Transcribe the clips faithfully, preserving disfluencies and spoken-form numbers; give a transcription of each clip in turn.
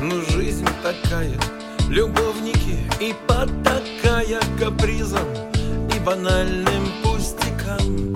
Ну жизнь такая, любовники, и потакая капризом и банальным пустякам.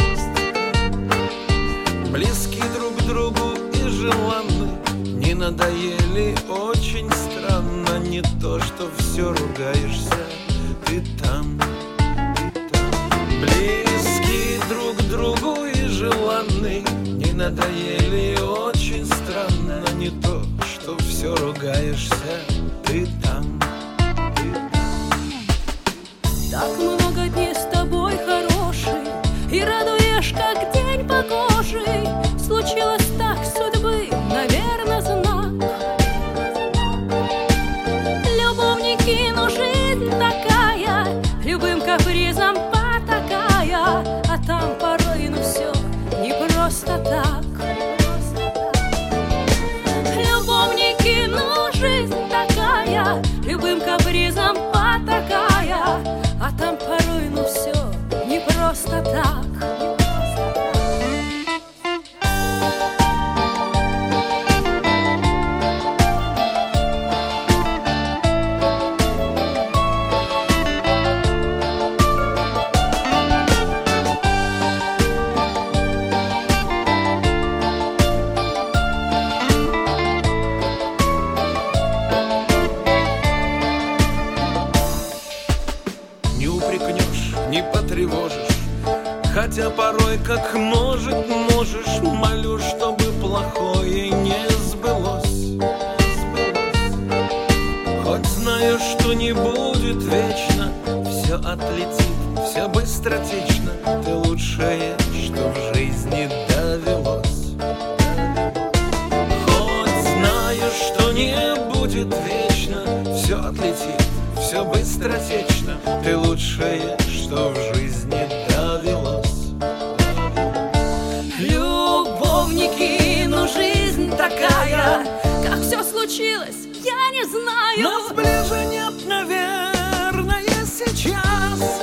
Близки друг к другу и желанны, не надоели, очень странно. Не то, что все ругаешься, ты там, ты там. Близки друг к другу и желанны, не надоели, очень странно. Не то, что все ругаешься, ты там, ты там. Так много дней с тобой хороший, и радуешь, как день погожий. Случилось так, судьбы, наверное, знак. Любовники, ну жизнь такая, любым капризом потакая. А там порой, ну все не просто так. Любовники, ну жизнь такая, любым капризом потакая. А там порой, ну все не просто так. Не упрекнешь, не потревожишь, хотя порой, как может, можешь. Молю, чтобы плохое не сбылось. Хоть знаю, что не будет вечно, все отлетит, все быстротечно. Ты лучшее, что в жизни довелось. Хоть знаю, что не будет вечно, все отлетит, все быстротечно. Ты лучшее, что в жизни довелось. Любовники, ну жизнь такая, как все случилось, я не знаю. Нас ближе нет, наверное, сейчас.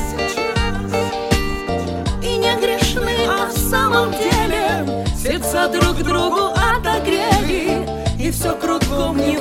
И не грешны, а в самом деле сердца друг другу отогрели, и все кругом не